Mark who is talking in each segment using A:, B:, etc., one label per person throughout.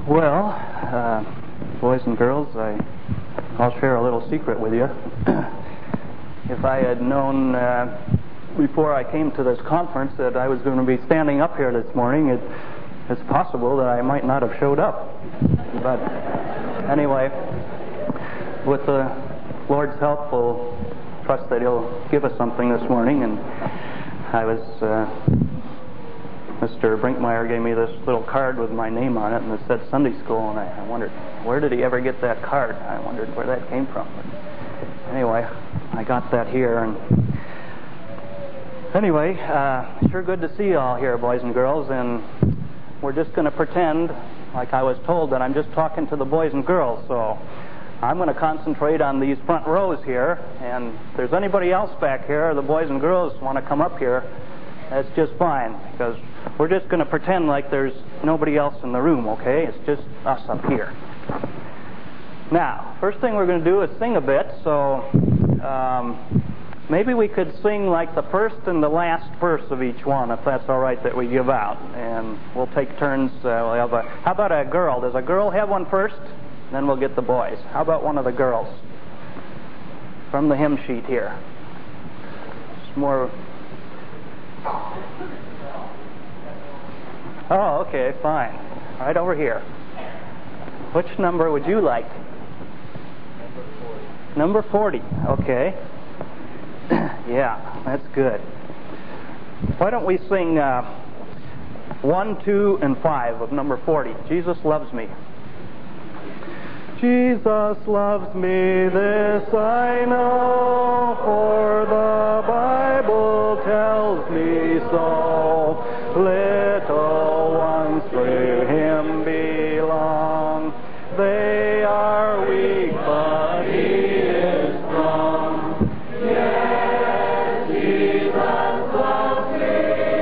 A: Well, boys and girls, I'll share a little secret with you. If I had known before I came to this conference that I was going to be standing up here this morning, it's possible that I might not have showed up. But anyway, with the Lord's help, we'll trust that He'll give us something this morning. And Mr. Brinkmeyer gave me this little card with my name on it, and it said Sunday School, and I wondered, where did he ever get that card? I wondered where that came from. But anyway, I got that here, and anyway, sure good to see you all here, boys and girls, and we're just going to pretend, like I was told, that I'm just talking to the boys and girls, so I'm going to concentrate on these front rows here, and if there's anybody else back here, the boys and girls want to come up here, that's just fine, because we're just going to pretend like there's nobody else in the room, okay? It's just us up here. Now, first thing we're going to do is sing a bit, so maybe we could sing like the first and the last verse of each one, if that's all right that we give out. And we'll take turns. We'll have how about a girl? Does a girl have one first? Then we'll get the boys. How about one of the girls? From the hymn sheet here. It's more... Oh, okay, fine. Right over here. Which number would you like? Number 40. Okay. Yeah, that's good. Why don't we sing 1, 2, and 5 of number 40. Jesus loves me. Jesus loves me, this I know, for the Bible tells me so. Little ones to Him belong. They are weak, but He is strong. Yes, Jesus loves me.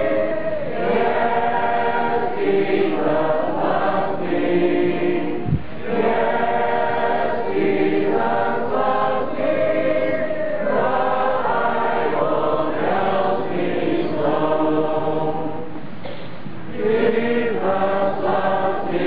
A: Yes, Jesus loves me. Yes, Jesus loves me. The Bible tells me so. Jesus loves me.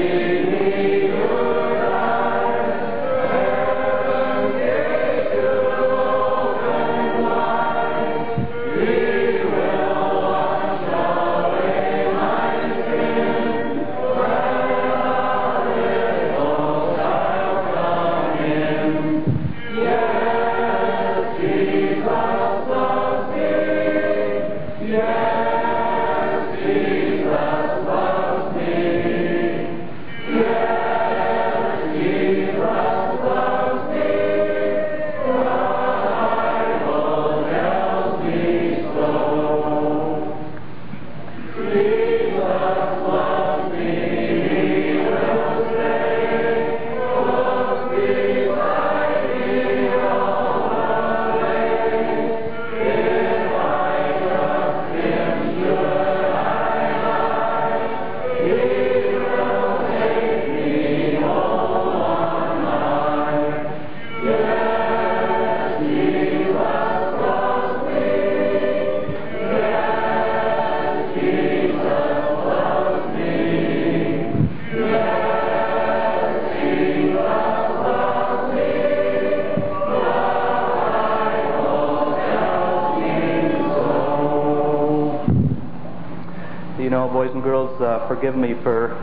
A: Boys and girls, forgive me for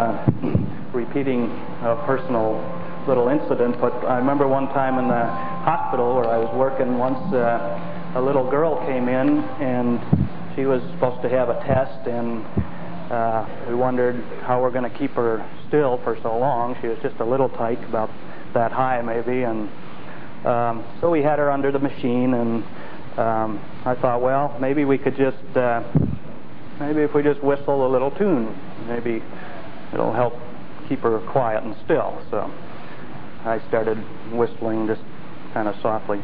A: repeating a personal little incident, but I remember one time in the hospital where I was working once, a little girl came in and she was supposed to have a test, and we wondered how we're going to keep her still for so long. She was just a little tyke, about that high maybe, and so we had her under the machine, and I thought, well, maybe we could just... maybe if we just whistle a little tune, maybe it'll help keep her quiet and still. So I started whistling just kind of softly.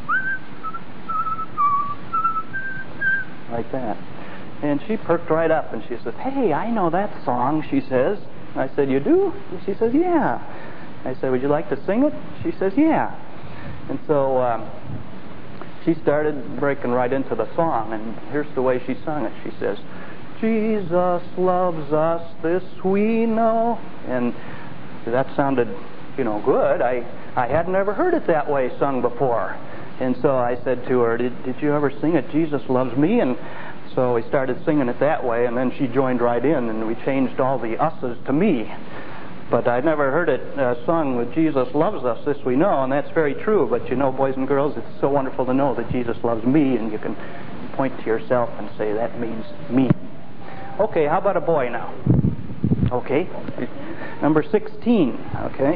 A: Like that. And she perked right up and she said, "Hey, I know that song," she says. I said, "You do?" And she says, "Yeah." I said, "Would you like to sing it?" She says, "Yeah." And so she started breaking right into the song, and here's the way she sung it. She says, "Jesus loves us, this we know." And that sounded, good. I had never heard it that way sung before. And so I said to her, did you ever sing it, Jesus Loves Me? And so we started singing it that way, and then she joined right in, and we changed all the us's to me. But I'd never heard it sung with Jesus Loves Us, this we know, and that's very true. But boys and girls, it's so wonderful to know that Jesus loves me, and you can point to yourself and say, that means me. Okay, how about a boy now? Okay. Number 16, okay.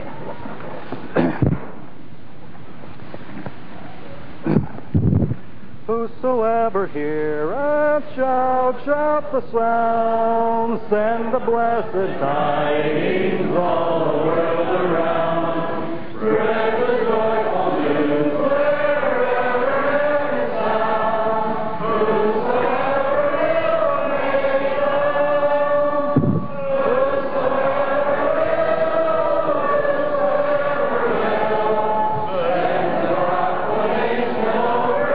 A: Whosoever heareth shall shout the sound, send the blessed tidings all the world around. Spread the joyful news wherever it sounds. Whosoever will may come. Whosoever will, send the proclamation over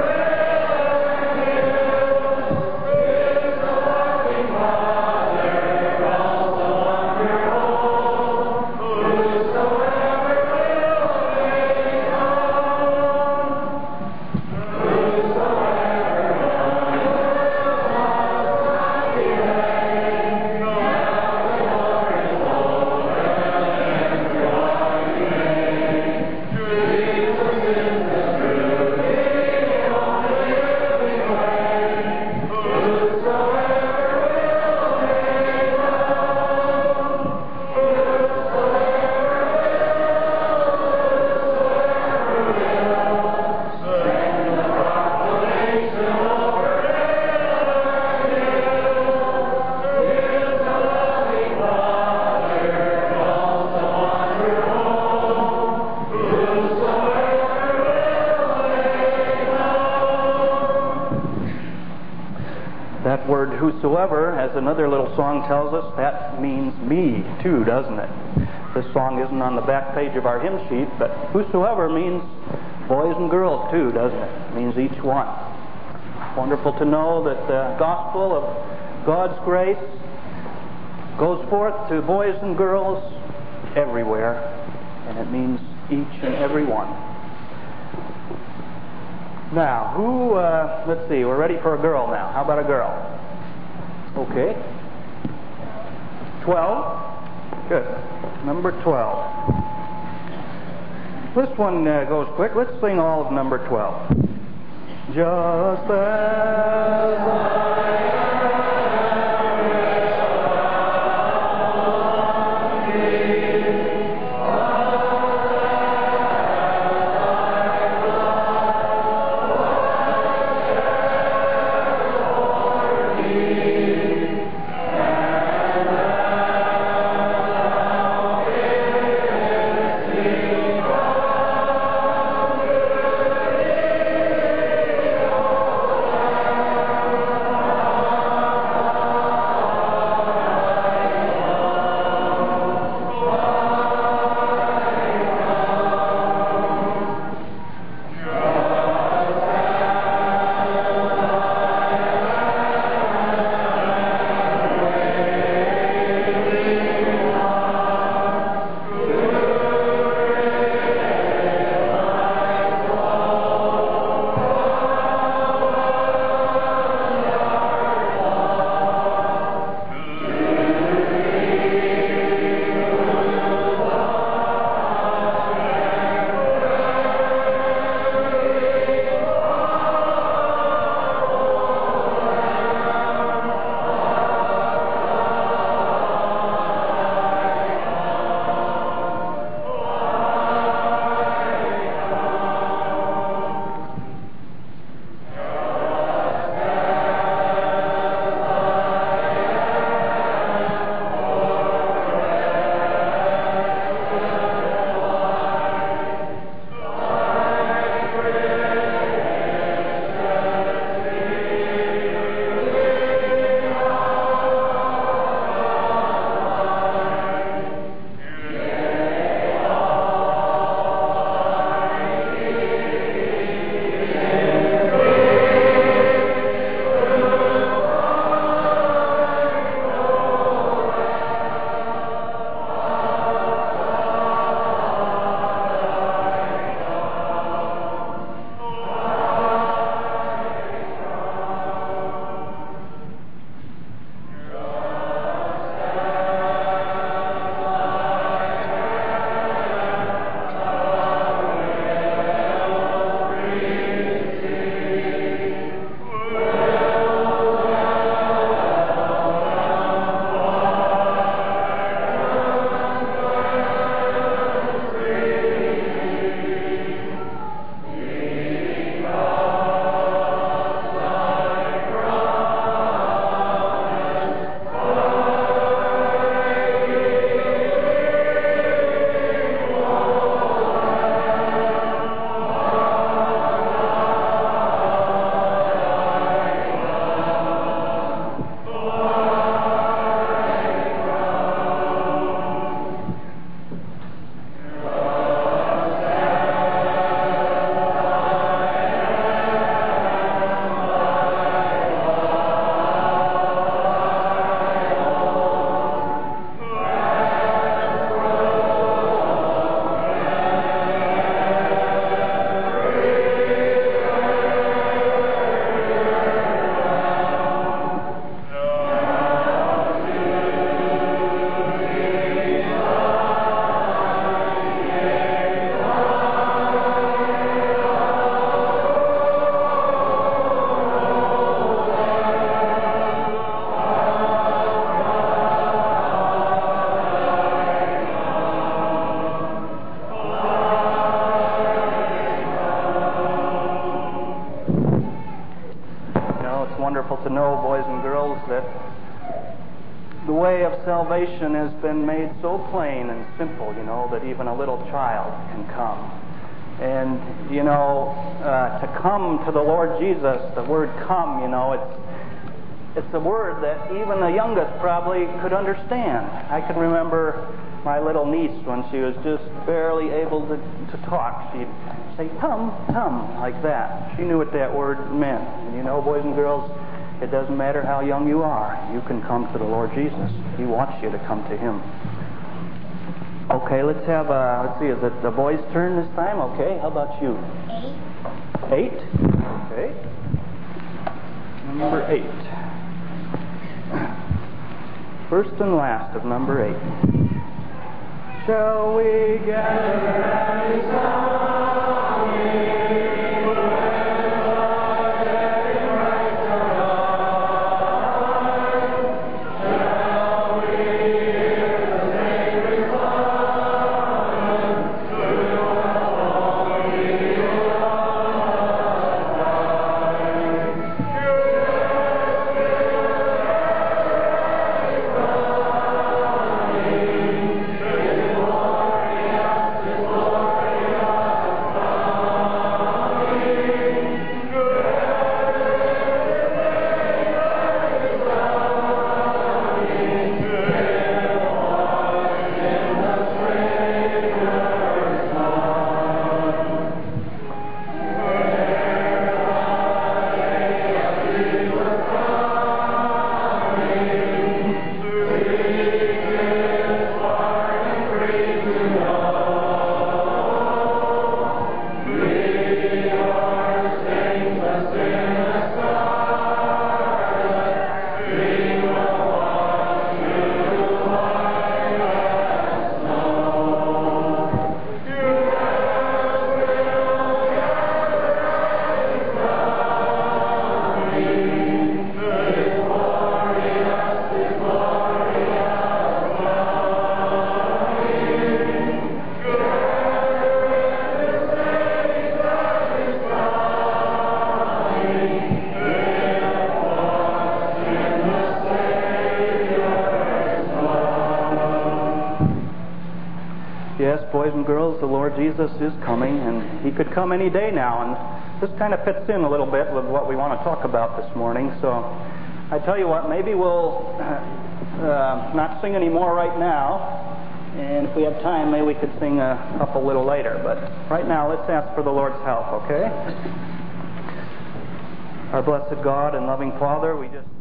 A: That word whosoever, as another little song tells us, that means me too, doesn't it? This song isn't on the back page of our hymn sheet, but whosoever means boys and girls too, doesn't it? It means each one. Wonderful to know that the gospel of God's grace goes forth to boys and girls everywhere, and it means each and every one. Now, let's see, we're ready for a girl now. How about a girl? Okay. 12. Good. Number 12. This one goes quick. Let's sing all of number 12. Just as I salvation has been made so plain and simple, that even a little child can come. And, to come to the Lord Jesus, the word come, it's a word that even the youngest probably could understand. I can remember my little niece when she was just barely able to talk. She'd say, "Come, come," like that. She knew what that word meant. And boys and girls, it doesn't matter how young you are. You can come to the Lord Jesus. He wants you to come to Him. Okay, let's see, is it the boys' turn this time? Okay, how about you? 8. 8? Okay. Number 8. First and last of number 8. Shall we gather and be singing? Yes, boys and girls, the Lord Jesus is coming, and He could come any day now. And this kind of fits in a little bit with what we want to talk about this morning. So I tell you what, maybe we'll not sing any more right now. And if we have time, maybe we could sing a couple little later. But right now, let's ask for the Lord's help, okay? Our blessed God and loving Father, we just...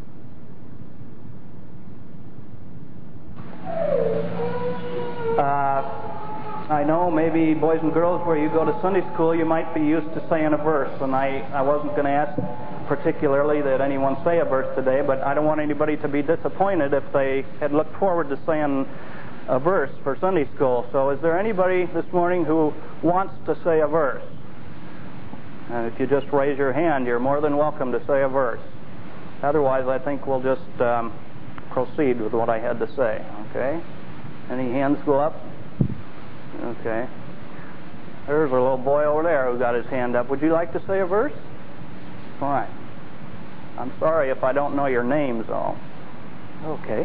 A: I know maybe boys and girls where you go to Sunday school, you might be used to saying a verse, and I wasn't going to ask particularly that anyone say a verse today, but I don't want anybody to be disappointed if they had looked forward to saying a verse for Sunday school. So is there anybody this morning who wants to say a verse? And if you just raise your hand, you're more than welcome to say a verse. Otherwise, I think we'll just proceed with what I had to say, okay? Any hands go up? Okay. There's a little boy over there who got his hand up. Would you like to say a verse? Fine. I'm sorry if I don't know your names all. Okay.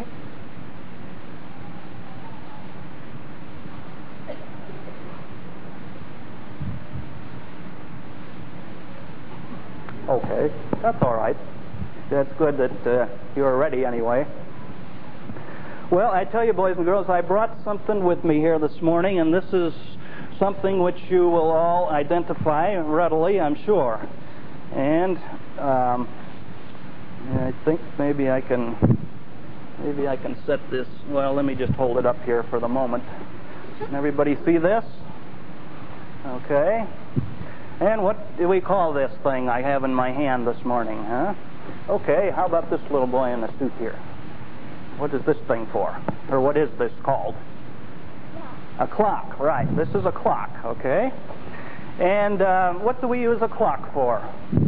A: Okay. That's all right. That's good that you're ready anyway. Well, I tell you, boys and girls, I brought something with me here this morning, and this is something which you will all identify readily, I'm sure. And I think maybe I can set this. Well, let me just hold it up here for the moment. Can everybody see this? Okay. And what do we call this thing I have in my hand this morning, huh? Okay, how about this little boy in the suit here? What is this thing for? Or what is this called? A clock, right. This is a clock, okay? And what do we use a clock for?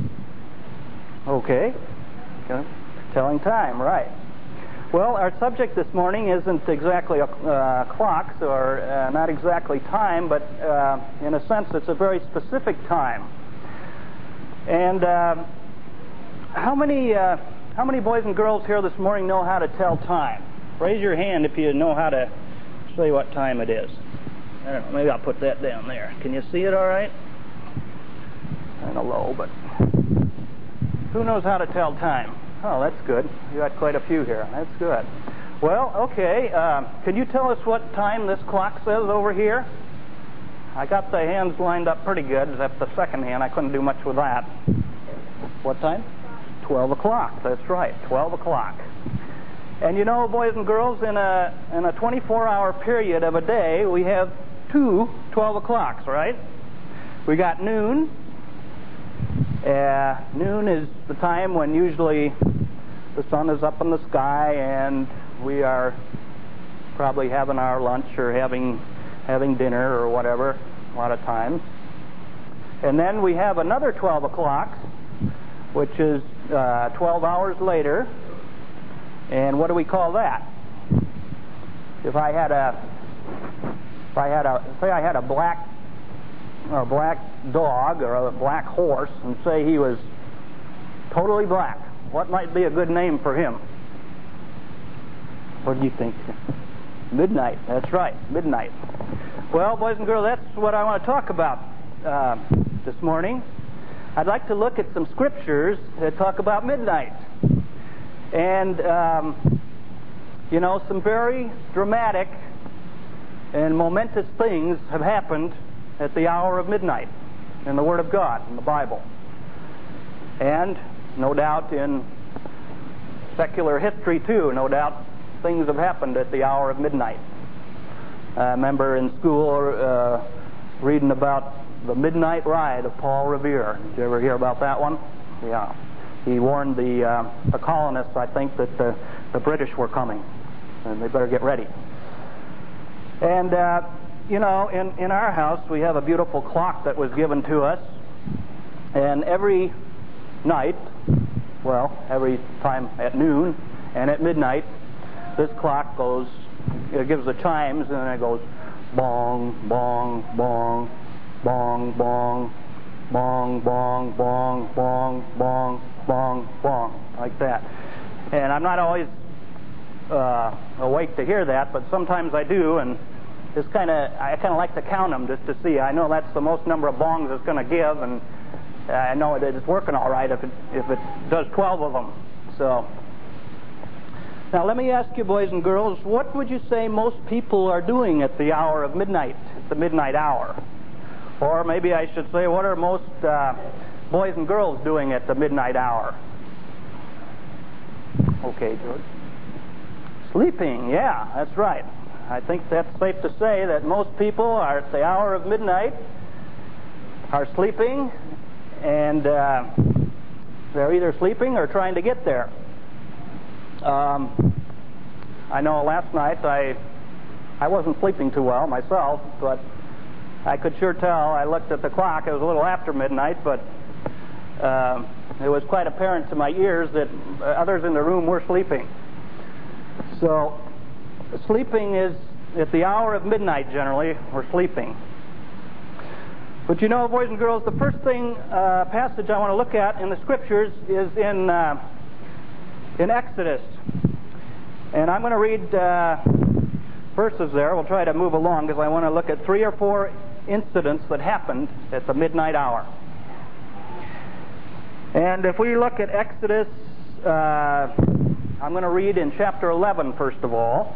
A: Okay. Telling time, right. Well, our subject this morning isn't exactly clocks, or not exactly time, but in a sense it's a very specific time. And how many boys and girls here this morning know how to tell time? Raise your hand if you know how to say what time it is. I don't know, maybe I'll put that down there. Can you see it all right? Kind of low, but who knows how to tell time? Oh, that's good. You got quite a few here. That's good. Well, okay. Can you tell us what time this clock says over here? I got the hands lined up pretty good, except the second hand. I couldn't do much with that. What time? 12 o'clock. That's right, 12 o'clock. And you know, boys and girls, in a 24-hour period of a day, we have two 12 o'clocks, right? We got noon. Noon is the time when usually the sun is up in the sky and we are probably having our lunch or having dinner or whatever, a lot of times. And then we have another 12 o'clock, which is 12 hours later. And what do we call that? Say I had a black dog or a black horse, and say he was totally black, what might be a good name for him? What do you think? Midnight. That's right, midnight. Well, boys and girls, that's what I want to talk about this morning. I'd like to look at some scriptures that talk about midnight. And, you know, some very dramatic and momentous things have happened at the hour of midnight in the Word of God, in the Bible. And, no doubt, in secular history, too, no doubt, things have happened at the hour of midnight. I remember in school reading about the midnight ride of Paul Revere. Did you ever hear about that one? Yeah. He warned the colonists, I think, that the British were coming, and they better get ready. And, you know, in our house, we have a beautiful clock that was given to us, and every night, well, every time at noon and at midnight, this clock goes, it gives the chimes, and then it goes bong, bong, bong, bong, bong, bong, bong, bong, bong, bong, bong, bong, like that. And I'm not always awake to hear that, but sometimes I do, and I kind of like to count them just to see. I know that's the most number of bongs it's going to give, and I know that it's working all right if it does 12 of them. So, now let me ask you, boys and girls, what would you say most people are doing at the hour of midnight, at the midnight hour? Or maybe I should say, what are most boys and girls doing at the midnight hour? Okay, George. Sleeping, yeah, that's right. I think that's safe to say that most people are at the hour of midnight are sleeping, and they're either sleeping or trying to get there. I know last night I wasn't sleeping too well myself, but I could sure tell. I looked at the clock. It was a little after midnight, but it was quite apparent to my ears that others in the room were sleeping. So, sleeping is at the hour of midnight, generally, we're sleeping. But you know, boys and girls, the first passage I want to look at in the Scriptures is in Exodus. And I'm going to read verses there. We'll try to move along because I want to look at 3 or 4 incidents that happened at the midnight hour. And if we look at Exodus, I'm going to read in chapter 11 first of all.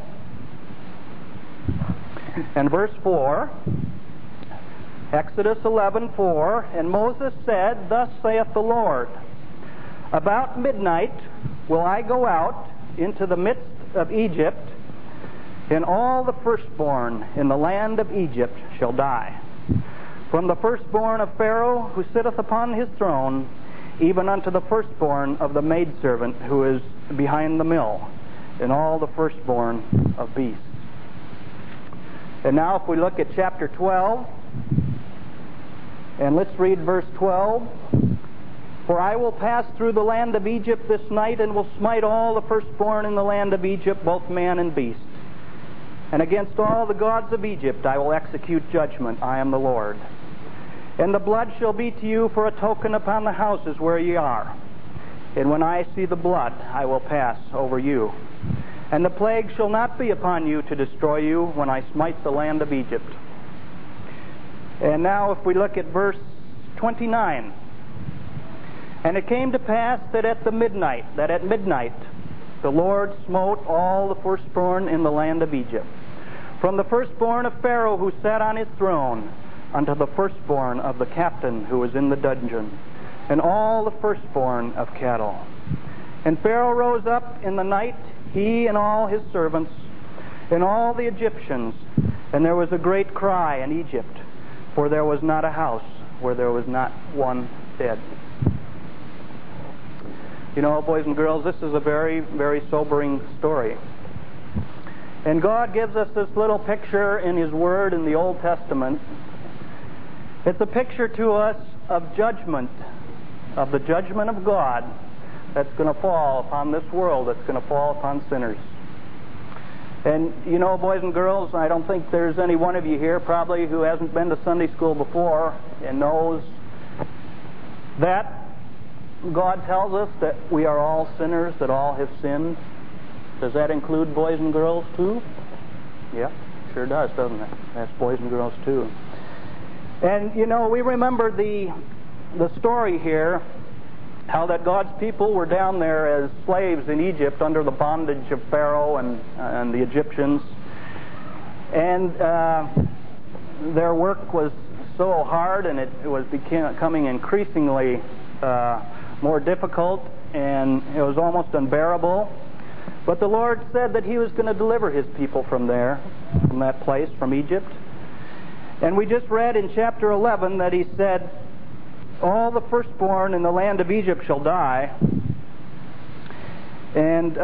A: And verse 4, Exodus 11:4, and Moses said, Thus saith the Lord, About midnight will I go out into the midst of Egypt, and all the firstborn in the land of Egypt shall die. From the firstborn of Pharaoh who sitteth upon his throne, even unto the firstborn of the maidservant who is behind the mill, and all the firstborn of beasts. And now if we look at chapter 12, and let's read verse 12. For I will pass through the land of Egypt this night, and will smite all the firstborn in the land of Egypt, both man and beast. And against all the gods of Egypt I will execute judgment. I am the Lord. And the blood shall be to you for a token upon the houses where ye are. And when I see the blood, I will pass over you. And the plague shall not be upon you to destroy you when I smite the land of Egypt. And now if we look at verse 29. And it came to pass that at midnight, the Lord smote all the firstborn in the land of Egypt, from the firstborn of Pharaoh who sat on his throne, unto the firstborn of the captain who was in the dungeon, and all the firstborn of cattle. And Pharaoh rose up in the night, he and all his servants, and all the Egyptians, and there was a great cry in Egypt, for there was not a house where there was not one dead. You know, boys and girls, this is a very, very sobering story. And God gives us this little picture in His Word in the Old Testament. It's a picture to us of judgment, of the judgment of God that's going to fall upon this world, that's going to fall upon sinners. And you know, boys and girls, I don't think there's any one of you here probably who hasn't been to Sunday school before and knows that God tells us that we are all sinners, that all have sinned. Does that include boys and girls too? Yeah, sure does, doesn't it? That's boys and girls too. And you know, we remember the story here, how that God's people were down there as slaves in Egypt under the bondage of Pharaoh and the Egyptians. And their work was so hard, and it was becoming increasingly more difficult, and it was almost unbearable. But the Lord said that He was going to deliver His people from there, from that place, from Egypt. And we just read in chapter 11 that He said, all the firstborn in the land of Egypt shall die, and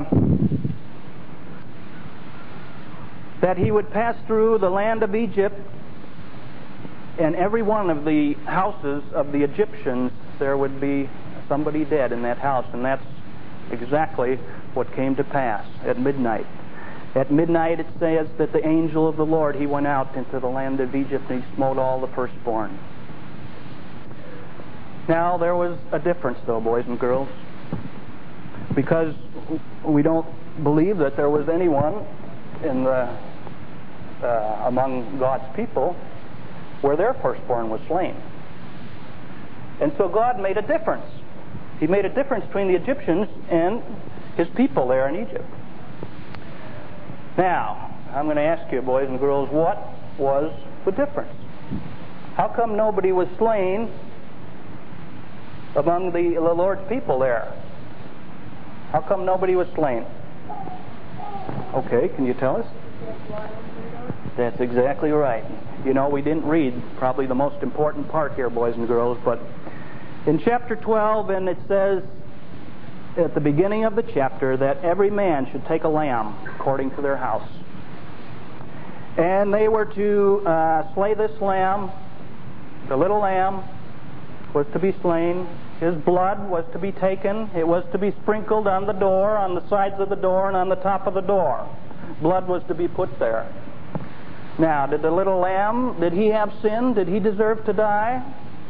A: that He would pass through the land of Egypt, and every one of the houses of the Egyptians, there would be somebody dead in that house. And that's exactly what came to pass at midnight. At midnight it says that the angel of the Lord, he went out into the land of Egypt and he smote all the firstborn. Now, there was a difference, though, boys and girls, because we don't believe that there was anyone in among God's people where their firstborn was slain. And so God made a difference. He made a difference between the Egyptians and His people there in Egypt. Now, I'm going to ask you, boys and girls, what was the difference? How come nobody was slain among the Lord's people there? How come nobody was slain? Okay, can you tell us? That's exactly right. You know, we didn't read probably the most important part here, boys and girls, but in chapter 12, and it says at the beginning of the chapter that every man should take a lamb according to their house. And they were to slay this lamb. The little lamb was to be slain. His blood was to be taken. It was to be sprinkled on the door, on the sides of the door, and on the top of the door. Blood was to be put there. Now, did the little lamb, did he have sin? Did he deserve to die?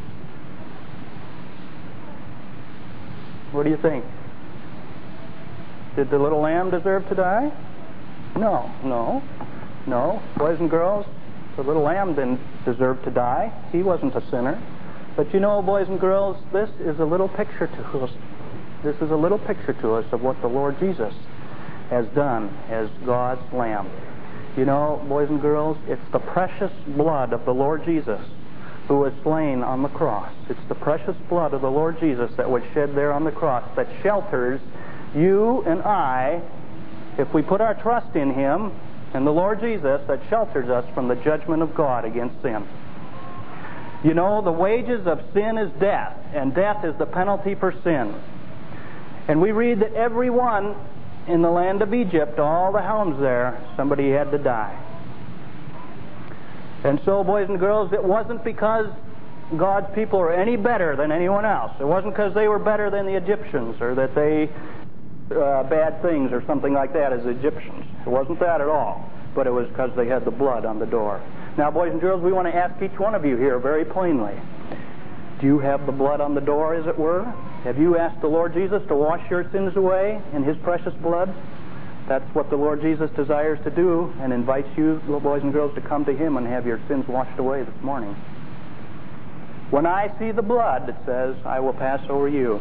A: What do you think? Did the little lamb deserve to die? No. Boys and girls, the little lamb didn't deserve to die. He wasn't a sinner. But you know, boys and girls, this is a little picture to us. This is a little picture to us of what the Lord Jesus has done as God's Lamb. You know, boys and girls, it's the precious blood of the Lord Jesus who was slain on the cross. It's the precious blood of the Lord Jesus that was shed there on the cross that shelters you and I, if we put our trust in Him and the Lord Jesus, that shelters us from the judgment of God against sin. You know, the wages of sin is death, and death is the penalty for sin. And we read that everyone in the land of Egypt, all the homes there, somebody had to die. And so, boys and girls, it wasn't because God's people were any better than anyone else. It wasn't because they were better than the Egyptians, or that they bad things or something like that as Egyptians. It wasn't that at all. But it was because they had the blood on the door. Now, boys and girls, we want to ask each one of you here very plainly, do you have the blood on the door, as it were? Have you asked the Lord Jesus to wash your sins away in His precious blood? That's what the Lord Jesus desires to do, and invites you, little boys and girls, to come to Him and have your sins washed away this morning. When I see the blood, it says, I will pass over you.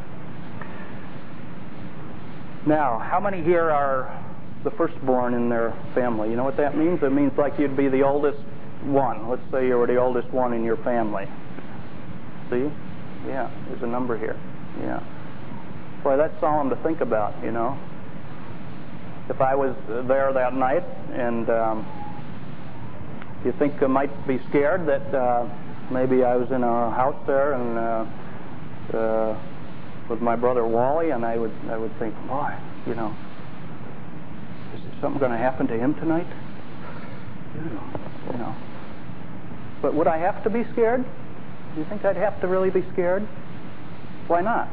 A: Now, how many here are the firstborn in their family? You know what that means? It means like you'd be the oldest one. Let's say you were the oldest one in your family. See? Yeah, there's a number here. Yeah. Boy, that's solemn to think about, you know. If I was there that night, and you think I might be scared that maybe I was in a house there and with my brother Wally, and I would think, boy, you know, is something going to happen to him tonight? You know. But would I have to be scared? Do you think I'd have to really be scared? Why not?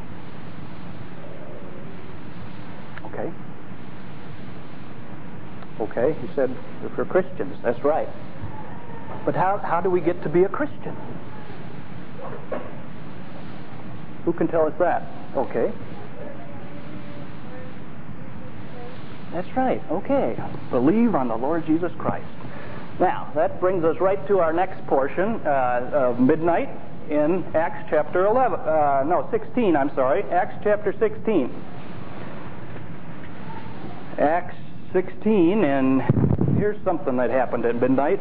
A: Okay, he said, if we're Christians, that's right. But how do we get to be a Christian? Who can tell us that? Okay. That's right, okay. Believe on the Lord Jesus Christ. Now, that brings us right to our next portion of midnight in Acts chapter 16, I'm sorry. Acts chapter 16. Acts 16, and here's something that happened at midnight.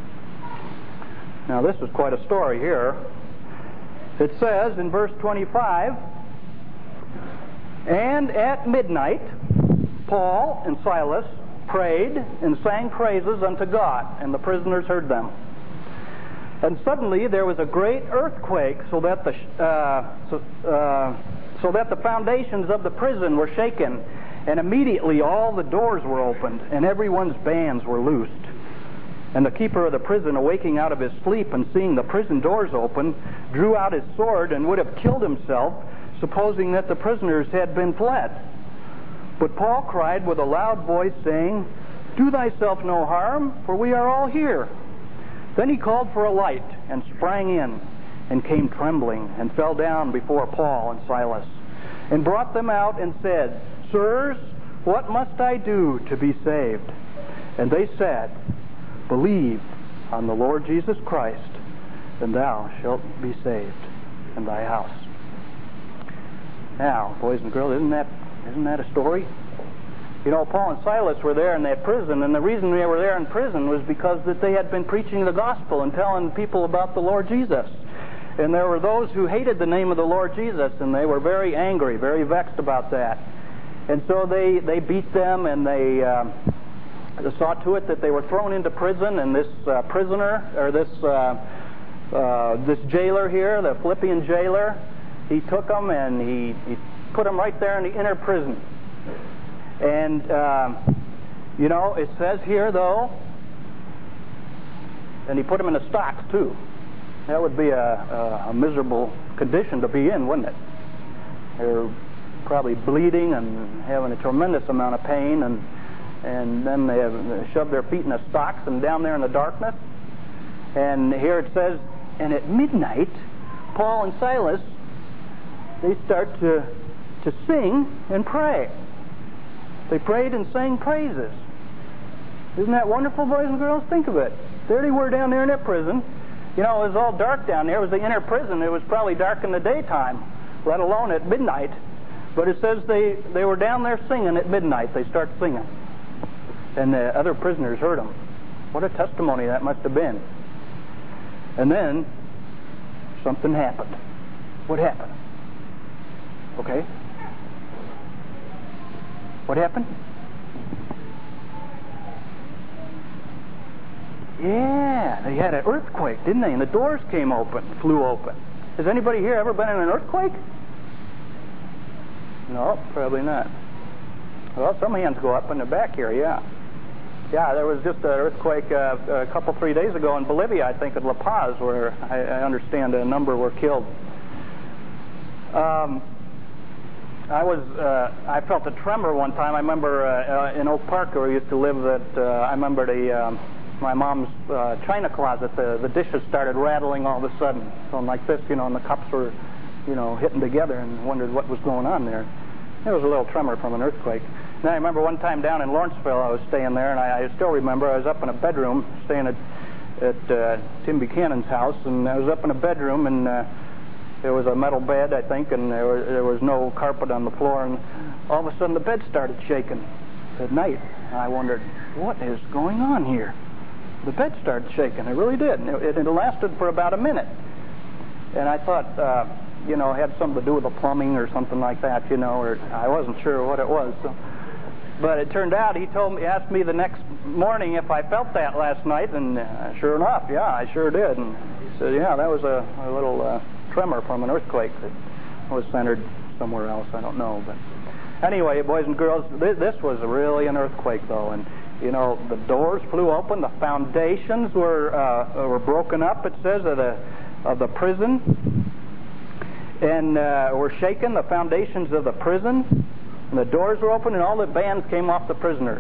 A: Now, this is quite a story here. It says in verse 25, and at midnight, Paul and Silas prayed and sang praises unto God, and the prisoners heard them. And suddenly there was a great earthquake, so that the foundations of the prison were shaken. And immediately all the doors were opened, and everyone's bands were loosed. And the keeper of the prison, awaking out of his sleep and seeing the prison doors open, drew out his sword and would have killed himself, supposing that the prisoners had been fled. But Paul cried with a loud voice, saying, Do thyself no harm, for we are all here. Then he called for a light, and sprang in, and came trembling, and fell down before Paul and Silas, and brought them out, and said, Sirs, what must I do to be saved? And they said, Believe on the Lord Jesus Christ, and thou shalt be saved in thy house. Now, boys and girls, isn't that a story? You know, Paul and Silas were there in that prison, and the reason they were there in prison was because that they had been preaching the gospel and telling people about the Lord Jesus. And there were those who hated the name of the Lord Jesus, and they were very angry, very vexed about that. And so they beat them, and they saw to it that they were thrown into prison, and this prisoner, or this jailer here, the Philippian jailer, he took them and he put them right there in the inner prison. And, you know, it says here, though, and he put them in the stocks, too. That would be a miserable condition to be in, wouldn't it? They're probably bleeding and having a tremendous amount of pain, and then they have shoved their feet in the stocks and down there in the darkness. And here it says, and at midnight, Paul and Silas, they start to sing and pray. They prayed and sang praises. Isn't that wonderful, boys and girls? Think of it. There they were down there in that prison. You know, it was all dark down there. It was the inner prison. It was probably dark in the daytime, let alone at midnight. But it says they were down there singing at midnight. They start singing. And the other prisoners heard them. What a testimony that must have been. And then something happened. What happened? Okay? What happened? Yeah, they had an earthquake, didn't they? And the doors flew open. Has anybody here ever been in an earthquake? No, probably not. Well, some hands go up in the back here, yeah. Yeah, there was just an earthquake a couple, 3 days ago in Bolivia, I think, at La Paz, where I understand a number were killed. I felt a tremor one time. I remember in Oak Park, where we used to live, that I remember my mom's china closet, the dishes started rattling all of a sudden, going like this, you know, and the cups were, you know, hitting together, and wondered what was going on there. There was a little tremor from an earthquake. And I remember one time down in Lawrenceville, I was staying there, and I still remember I was up in a bedroom staying at Tim Buchanan's house, and I was up in a bedroom, and there was a metal bed, I think, and there was no carpet on the floor, and all of a sudden the bed started shaking at night. And I wondered, what is going on here? The bed started shaking. It really did, and it lasted for about a minute. And I thought, it had something to do with the plumbing or something like that, or I wasn't sure what it was. So. But it turned out, he asked me the next morning if I felt that last night, and sure enough, yeah, I sure did. And he said, yeah, that was a little tremor from an earthquake that was centered somewhere else. I don't know, but anyway, boys and girls, this was really an earthquake, though, and the doors flew open, the foundations were broken up. It says of the prison, and were shaken. The foundations of the prison. And the doors were open, and all the bands came off the prisoners.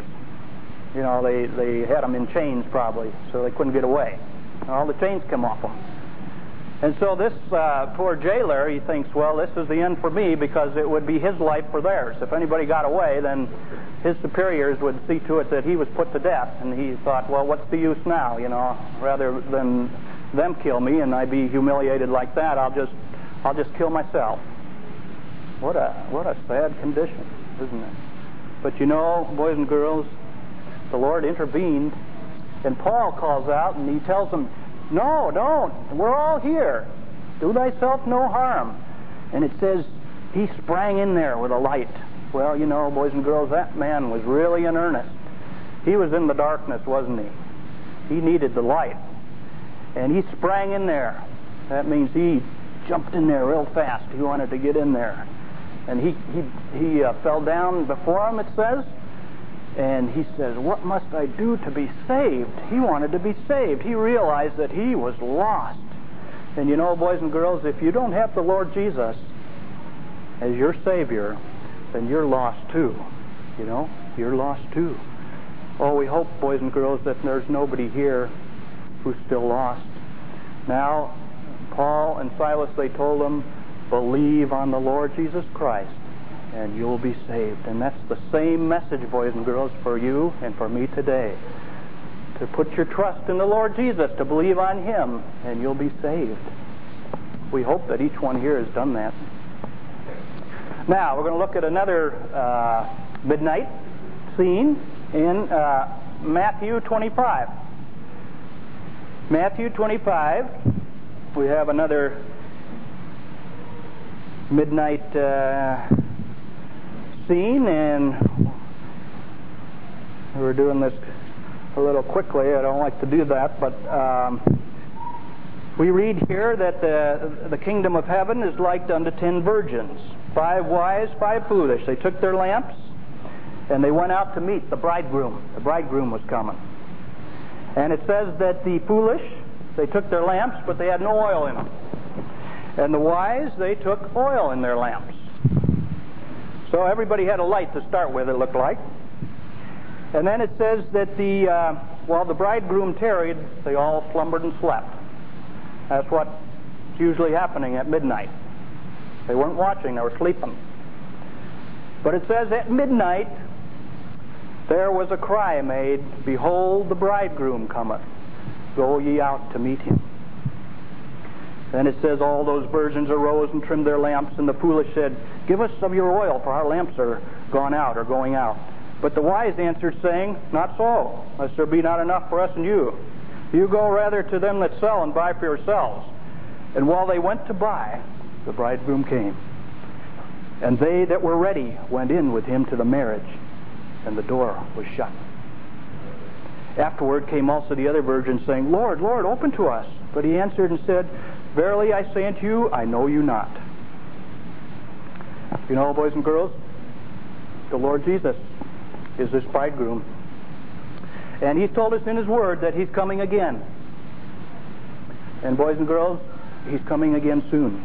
A: They had them in chains probably, so they couldn't get away. And all the chains came off them. And so this poor jailer, he thinks, well, this is the end for me, because it would be his life for theirs. If anybody got away, then his superiors would see to it that he was put to death. And he thought, well, what's the use now? Rather than them kill me and I be humiliated like that, I'll just kill myself. What a sad condition, isn't it? But boys and girls, the Lord intervened, and Paul calls out and he tells them, no, don't. We're all here. Do thyself no harm. And it says he sprang in there with a light. Well, boys and girls, that man was really in earnest. He was in the darkness, wasn't he? He needed the light. And he sprang in there. That means he jumped in there real fast. He wanted to get in there. And he fell down before him, it says, and he says, what must I do to be saved? He wanted to be saved. He realized that he was lost. And boys and girls, if you don't have the Lord Jesus as your Savior, then you're lost too. You're lost too. Oh, we hope, boys and girls, that there's nobody here who's still lost. Now, Paul and Silas, they told them, believe on the Lord Jesus Christ, and you'll be saved. And that's the same message, boys and girls, for you and for me today. To put your trust in the Lord Jesus, to believe on Him, and you'll be saved. We hope that each one here has done that. Now, we're going to look at another midnight scene in Matthew 25. Matthew 25, we have another midnight scene, and we're doing this a little quickly. I don't like to do that, but we read here that the kingdom of heaven is like unto 10 virgins, 5 wise, 5 foolish. They took their lamps and they went out to meet the bridegroom. The bridegroom was coming. And it says that the foolish, they took their lamps, but they had no oil in them. And the wise, they took oil in their lamps. So everybody had a light to start with, it looked like. And then it says that while the bridegroom tarried, they all slumbered and slept. That's what's usually happening at midnight. They weren't watching, they were sleeping. But it says at midnight, there was a cry made, behold, the bridegroom cometh. Go ye out to meet him. Then it says all those virgins arose and trimmed their lamps, and the foolish said, give us of your oil, for our lamps are gone out or going out. But the wise answered, saying, not so, lest there be not enough for us and you. You go rather to them that sell and buy for yourselves. And while they went to buy, the bridegroom came. And they that were ready went in with him to the marriage, and the door was shut. Afterward came also the other virgins, saying, Lord, Lord, open to us. But he answered and said, verily I say unto you, I know you not. Boys and girls, the Lord Jesus is this bridegroom. And He's told us in His Word that He's coming again. And boys and girls, He's coming again soon.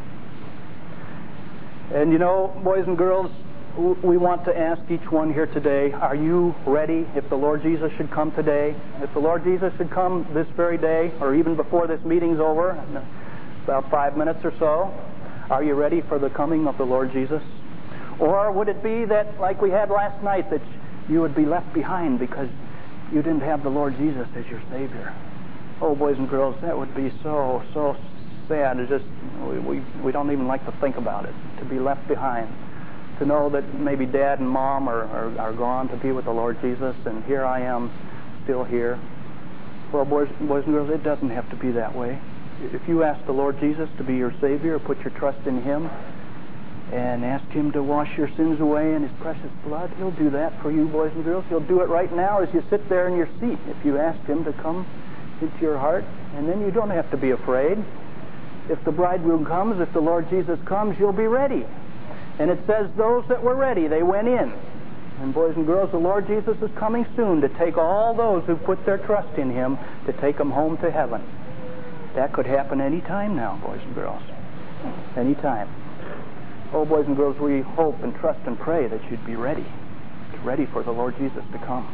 A: And boys and girls, we want to ask each one here today, are you ready if the Lord Jesus should come today? If the Lord Jesus should come this very day, or even before this meeting's over, about 5 minutes or so, are you ready for the coming of the Lord Jesus? Or would it be that, like we had last night, that you would be left behind because you didn't have the Lord Jesus as your Savior. Oh, boys and girls, that would be so sad. It's just we don't even like to think about it, to be left behind. To know that maybe Dad and Mom are gone to be with the Lord Jesus, and here I am still here. Well, boys and girls, it doesn't have to be that way. If you ask the Lord Jesus to be your Savior, put your trust in Him, and ask Him to wash your sins away in His precious blood, He'll do that for you, boys and girls. He'll do it right now as you sit there in your seat. If you ask Him to come into your heart, and then you don't have to be afraid. If the bridegroom comes, if the Lord Jesus comes, you'll be ready. And it says those that were ready, they went in. And boys and girls, the Lord Jesus is coming soon to take all those who put their trust in Him, to take them home to heaven. That could happen any time now, boys and girls. Any time. Oh, boys and girls, we hope and trust and pray that you'd be ready for the Lord Jesus to come.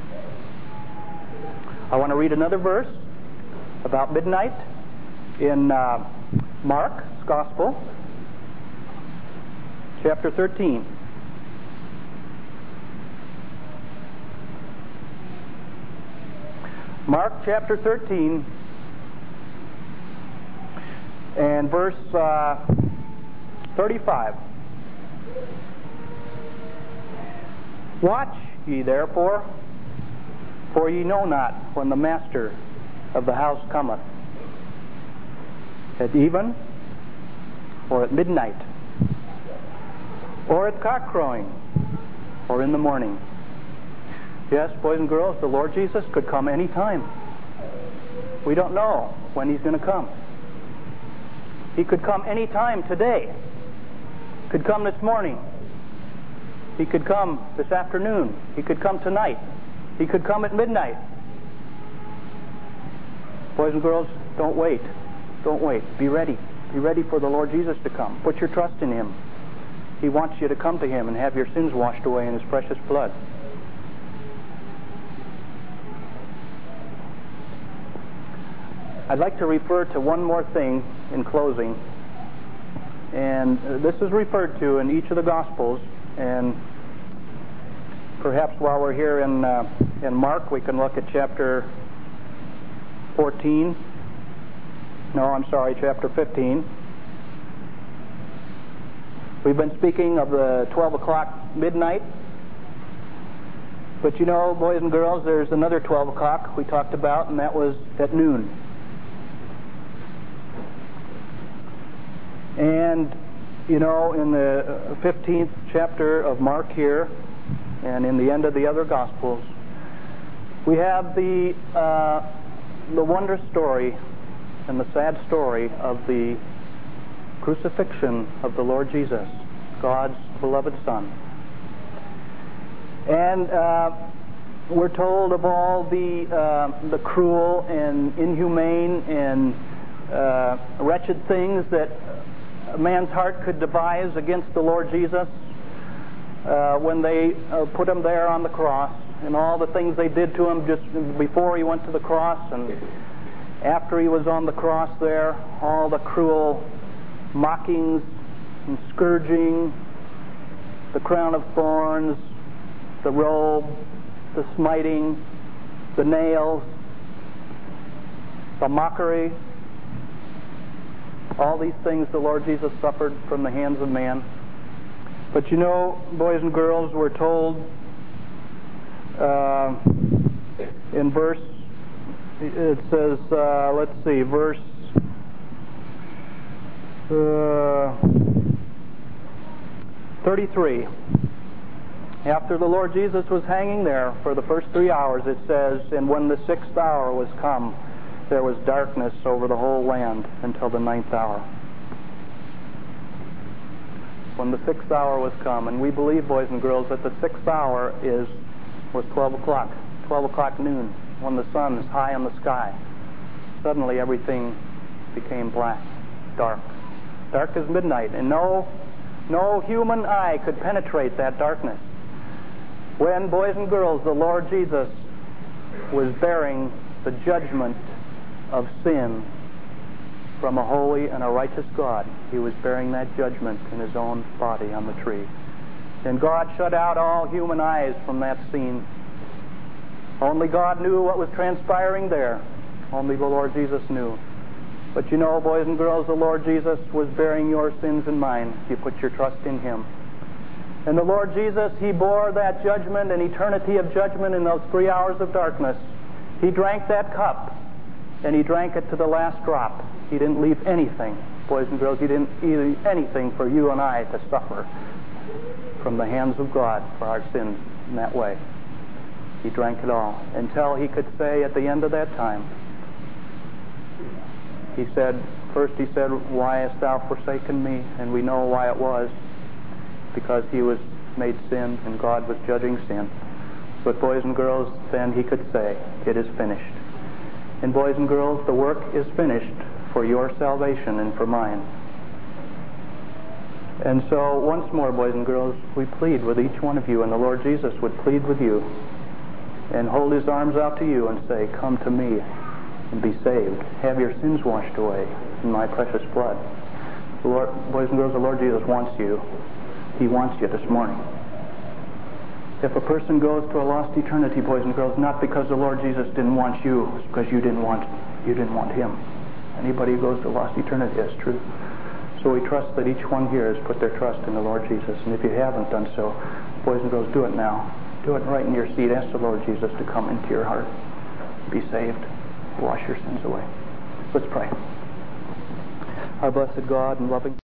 A: I want to read another verse about midnight in Mark's Gospel, chapter 13. Mark chapter 13 and verse 35. Watch ye therefore, for ye know not when the master of the house cometh, at even, or at midnight, or at cock crowing, or in the morning. Yes, boys and girls, the Lord Jesus could come any time. We don't know when He's going to come. He could come any time today. Could come this morning. He could come this afternoon. He could come tonight. He could come at midnight. Boys and girls, don't wait. Don't wait. Be ready. Be ready for the Lord Jesus to come. Put your trust in Him. He wants you to come to Him and have your sins washed away in His precious blood. I'd like to refer to one more thing in closing. And this is referred to in each of the Gospels. And perhaps while we're here in Mark, we can look at chapter 14. No, I'm sorry, chapter 15. We've been speaking of the 12 o'clock midnight. But you know, boys and girls, there's another 12 o'clock we talked about, and that was at noon. And, you know, in the 15th chapter of Mark here, and in the end of the other Gospels, we have the wondrous story and the sad story of the crucifixion of the Lord Jesus, God's beloved Son. And we're told of all the cruel and inhumane and wretched things that a man's heart could devise against the Lord Jesus when they put Him there on the cross, and all the things they did to Him just before He went to the cross and after He was on the cross there, all the cruel mockings and scourging, the crown of thorns, the robe, the smiting, the nails, the mockery. All these things the Lord Jesus suffered from the hands of man. But you know, boys and girls, we're told in verse, it says, let's see, verse 33. After the Lord Jesus was hanging there for the first 3 hours, it says, and when the 6th hour was come, there was darkness over the whole land until the 9th hour. When the 6th hour was come, and we believe, boys and girls, that the 6th hour was 12 o'clock, 12 o'clock noon, when the sun is high in the sky. Suddenly everything became black, dark. Dark as midnight, and no human eye could penetrate that darkness. When, boys and girls, the Lord Jesus was bearing the judgment of sin from a holy and a righteous God, He was bearing that judgment in His own body on the tree. And God shut out all human eyes from that scene. Only God knew what was transpiring there. Only the Lord Jesus knew. But you know, boys and girls, the Lord Jesus was bearing your sins and mine if you put your trust in Him. And the Lord Jesus, He bore that judgment, an eternity of judgment in those 3 hours of darkness. He drank that cup, and He drank it to the last drop. He didn't leave anything, boys and girls, He didn't leave anything for you and I to suffer from the hands of God for our sins in that way. He drank it all until He could say at the end of that time, He said, first He said, "Why hast thou forsaken me?" And we know why it was. Because He was made sin and God was judging sin. But boys and girls, then He could say, "It is finished." And boys and girls, the work is finished for your salvation and for mine. And so, once more, boys and girls, we plead with each one of you, and the Lord Jesus would plead with you and hold His arms out to you and say, "Come to me and be saved. Have your sins washed away in my precious blood." The Lord, boys and girls, the Lord Jesus wants you. He wants you this morning. If a person goes to a lost eternity, boys and girls, not because the Lord Jesus didn't want you, it's because you didn't want Him. Anybody who goes to lost eternity, that's true. So we trust that each one here has put their trust in the Lord Jesus. And if you haven't done so, boys and girls, do it now. Do it right in your seat. Ask the Lord Jesus to come into your heart. Be saved. Wash your sins away. Let's pray. Our blessed God and loving